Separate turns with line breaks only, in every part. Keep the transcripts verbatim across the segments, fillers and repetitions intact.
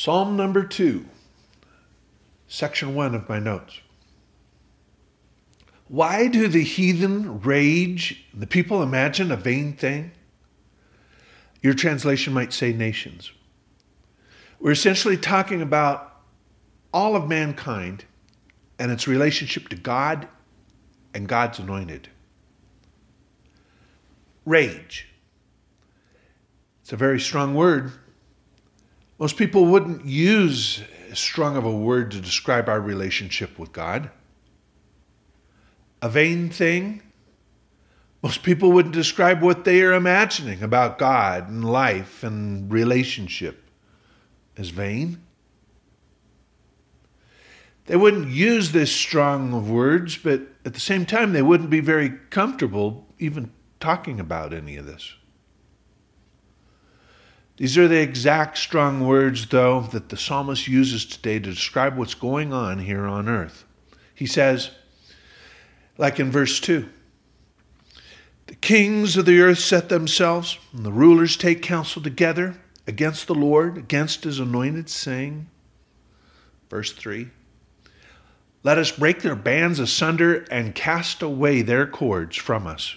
Psalm number two, section one of my notes. Why do the heathen rage, and the people imagine a vain thing? Your translation might say nations. We're essentially talking about all of mankind and its relationship to God and God's anointed. Rage. It's a very strong word. Most people wouldn't use as strong of a word to describe our relationship with God. A vain thing. Most people wouldn't describe what they are imagining about God and life and relationship as vain. They wouldn't use this strong of words, but at the same time, they wouldn't be very comfortable even talking about any of this. These are the exact strong words, though, that the psalmist uses today to describe what's going on here on earth. He says, like in verse two, the kings of the earth set themselves, and the rulers take counsel together against the Lord, against his anointed, saying, verse three, let us break their bands asunder and cast away their cords from us.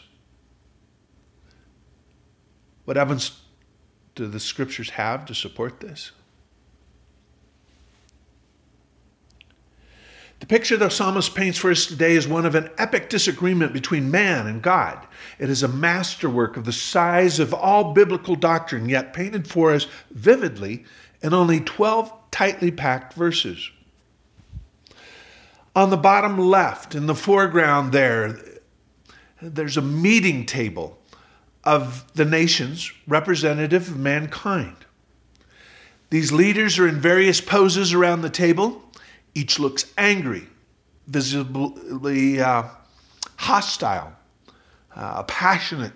What evidence do the scriptures have to support this? The picture the psalmist paints for us today is one of an epic disagreement between man and God. It is a masterwork of the size of all biblical doctrine, yet painted for us vividly in only twelve tightly packed verses. On the bottom left, in the foreground there, there's a meeting table of the nations, representative of mankind. These leaders are in various poses around the table. Each looks angry, visibly uh, hostile, uh, passionate.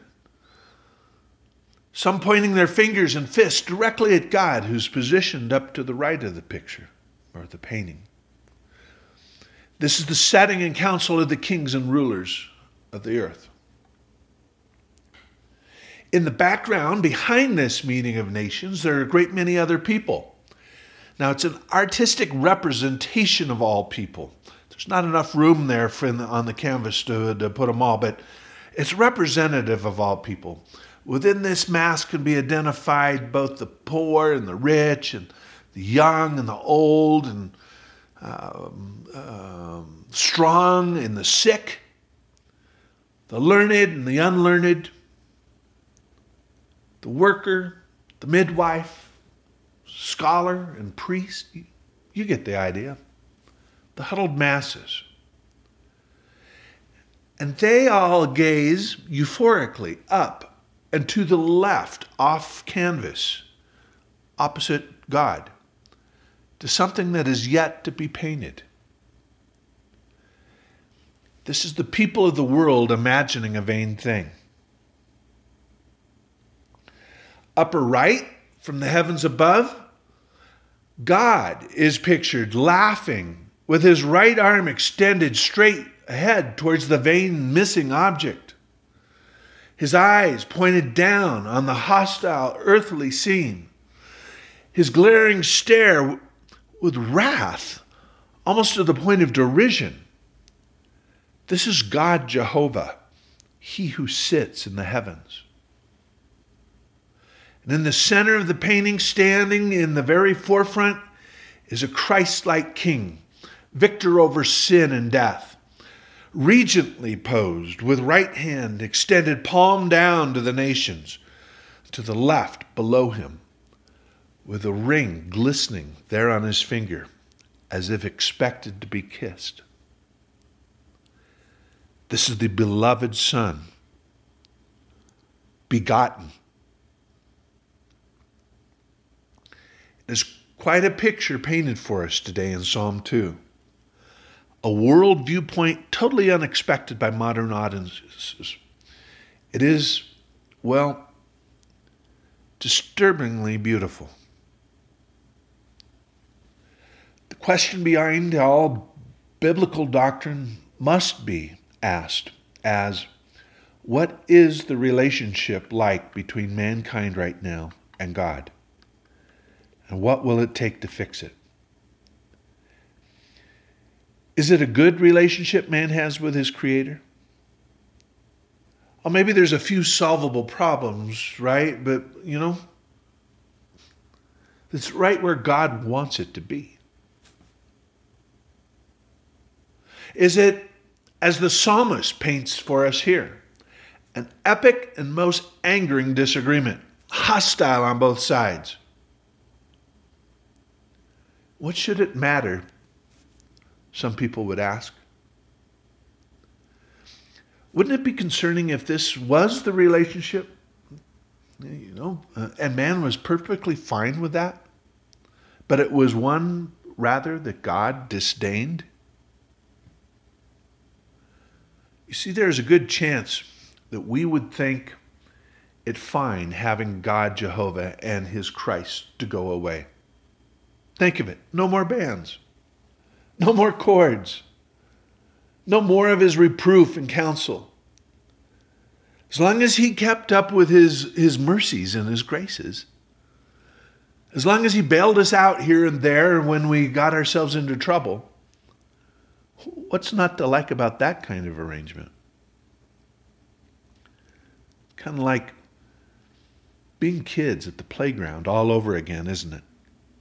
Some pointing their fingers and fists directly at God, who's positioned up to the right of the picture or the painting. This is the setting and council of the kings and rulers of the earth. In the background, behind this meeting of nations, there are a great many other people. Now, it's an artistic representation of all people. There's not enough room there for in the, on the canvas to, to put them all, but it's representative of all people. Within this mass can be identified both the poor and the rich, and the young and the old, and um, um, strong and the sick, the learned and the unlearned, the worker, the midwife, scholar, and priest. You get the idea. The huddled masses. And they all gaze euphorically up and to the left, off canvas, opposite God, to something that is yet to be painted. This is the people of the world imagining a vain thing. Upper right, from the heavens above, God is pictured laughing with his right arm extended straight ahead towards the vain missing object. His eyes pointed down on the hostile earthly scene. His glaring stare with wrath, almost to the point of derision. This is God Jehovah, he who sits in the heavens. And in the center of the painting, standing in the very forefront, is a Christ-like king, victor over sin and death, regently posed with right hand extended palm down to the nations, to the left below him, with a ring glistening there on his finger, as if expected to be kissed. This is the beloved Son, begotten. There's quite a picture painted for us today in Psalm two. A world viewpoint totally unexpected by modern audiences. It is, well, disturbingly beautiful. The question behind all biblical doctrine must be asked as, what is the relationship like between mankind right now and God? And what will it take to fix it? Is it a good relationship man has with his Creator? Or maybe there's a few solvable problems, right? But, you know, it's right where God wants it to be. Is it, as the psalmist paints for us here, an epic and most angering disagreement, hostile on both sides? What should it matter? Some people would ask. Wouldn't it be concerning if this was the relationship, you know, uh, and man was perfectly fine with that, but it was one rather that God disdained? You see, there's a good chance that we would think it fine having God Jehovah and his Christ to go away. Think of it. No more bands. No more chords. No more of his reproof and counsel. As long as he kept up with his, his mercies and his graces, as long as he bailed us out here and there when we got ourselves into trouble, what's not to like about that kind of arrangement? Kind of like being kids at the playground all over again, isn't it?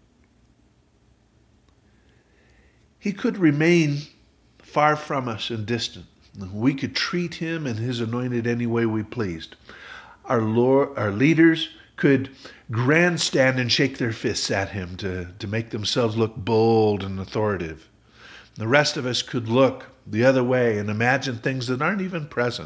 He could remain far from us and distant. We could treat him and his anointed any way we pleased. Our Lord, our leaders could grandstand and shake their fists at him to, to make themselves look bold and authoritative. The rest of us could look the other way and imagine things that aren't even present.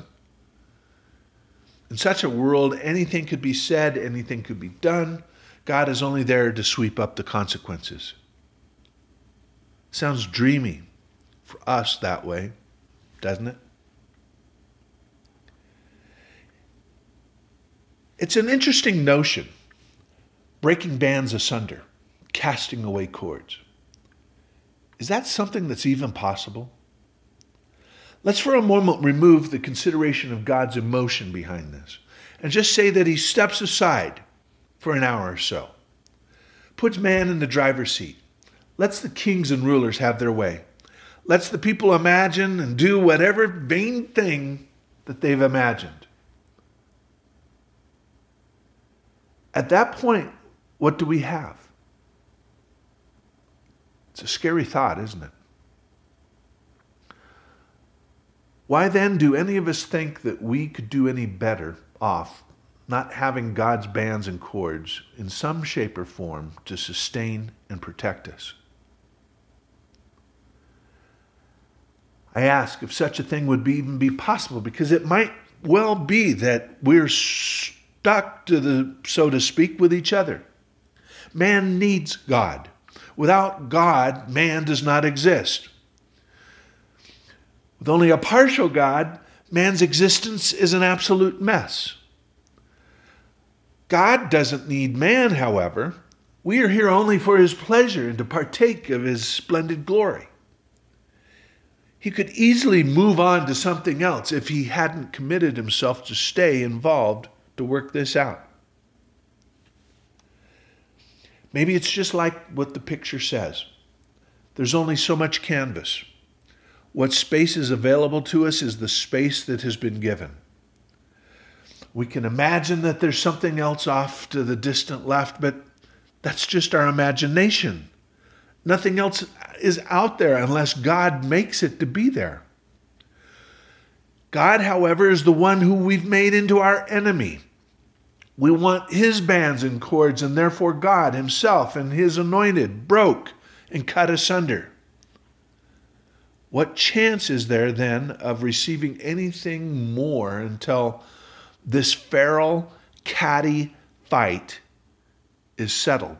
In such a world, anything could be said, anything could be done. God is only there to sweep up the consequences. Sounds dreamy for us that way, doesn't it? It's an interesting notion, breaking bands asunder, casting away cords. Is that something that's even possible? Let's for a moment remove the consideration of God's emotion behind this and just say that he steps aside for an hour or so, puts man in the driver's seat, lets the kings and rulers have their way, lets the people imagine and do whatever vain thing that they've imagined. At that point, what do we have? It's a scary thought, isn't it? Why then do any of us think that we could do any better off not having God's bands and cords in some shape or form to sustain and protect us? I ask if such a thing would be, even be possible, because it might well be that we're stuck to the, so to speak, with each other. Man needs God. Without God, man does not exist. With only a partial God, man's existence is an absolute mess. God doesn't need man, however. We are here only for his pleasure and to partake of his splendid glory. He could easily move on to something else if he hadn't committed himself to stay involved to work this out. Maybe it's just like what the picture says. There's only so much canvas. What space is available to us is the space that has been given. We can imagine that there's something else off to the distant left, but that's just our imagination. Nothing else is out there unless God makes it to be there. God, however, is the one who we've made into our enemy. We want his bands and cords, and therefore God himself and his anointed broke and cut asunder. What chance is there then of receiving anything more until this feral, catty fight is settled?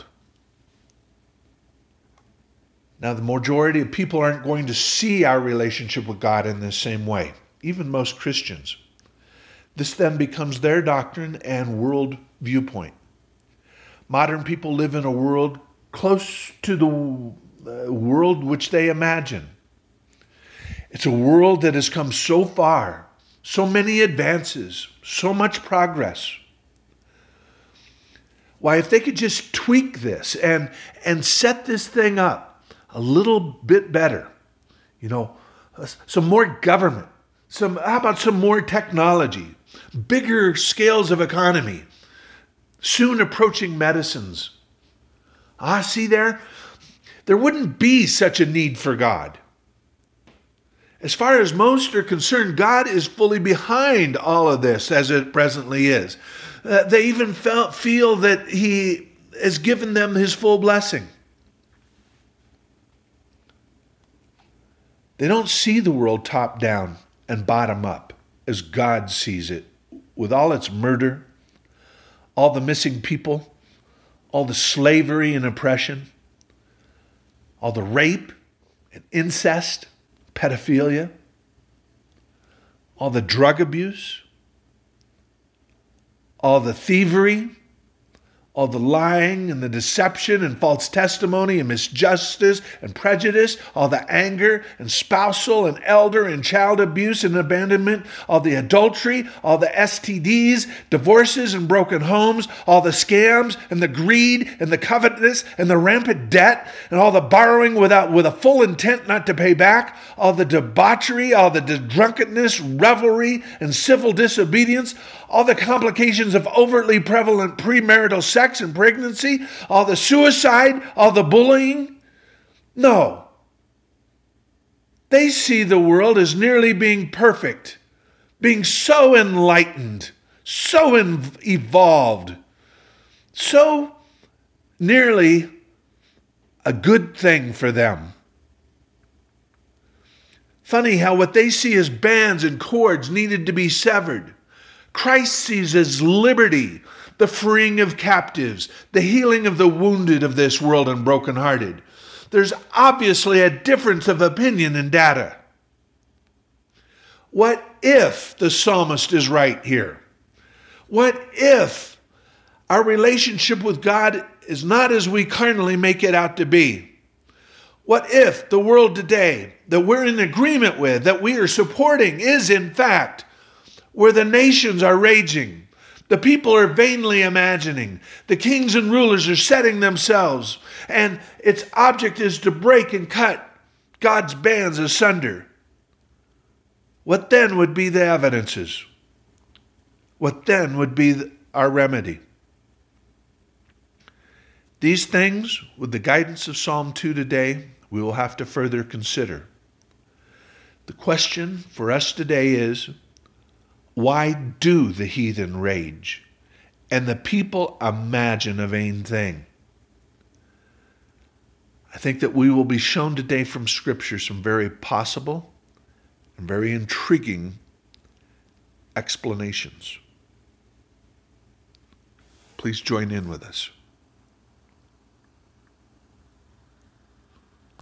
Now, the majority of people aren't going to see our relationship with God in this same way, even most Christians. This then becomes their doctrine and world viewpoint. Modern people live in a world close to the world which they imagine. It's a world that has come so far, so many advances, so much progress. Why, if they could just tweak this and, and set this thing up a little bit better, you know, some more government, some, how about some more technology, bigger scales of economy, soon approaching medicines. Ah, see there? There wouldn't be such a need for God. As far as most are concerned, God is fully behind all of this as it presently is. Uh, they even felt, feel that he has given them his full blessing. They don't see the world top down and bottom up as God sees it, with all its murder, all the missing people, all the slavery and oppression, all the rape and incest, pedophilia, all the drug abuse, all the thievery, all the lying and the deception and false testimony and misjustice and prejudice, all the anger and spousal and elder and child abuse and abandonment, all the adultery, all the S T Ds, divorces and broken homes, all the scams and the greed and the covetousness and the rampant debt and all the borrowing without with a full intent not to pay back, all the debauchery, all the drunkenness, revelry, and civil disobedience, all the complications of overtly prevalent premarital sex and pregnancy, all the suicide, all the bullying. No. They see the world as nearly being perfect, being so enlightened, so in- evolved, so nearly a good thing for them. Funny how what they see as bands and cords needed to be severed, Christ sees as liberty, the freeing of captives, the healing of the wounded of this world and brokenhearted. There's obviously a difference of opinion and data. What if the psalmist is right here? What if our relationship with God is not as we carnally make it out to be? What if the world today that we're in agreement with, that we are supporting, is in fact where the nations are raging, the people are vainly imagining, the kings and rulers are setting themselves, and its object is to break and cut God's bands asunder? What then would be the evidences? What then would be our remedy? These things, with the guidance of Psalm two today, we will have to further consider. The question for us today is, why do the heathen rage and the people imagine a vain thing? I think that we will be shown today from Scripture some very possible and very intriguing explanations. Please join in with us.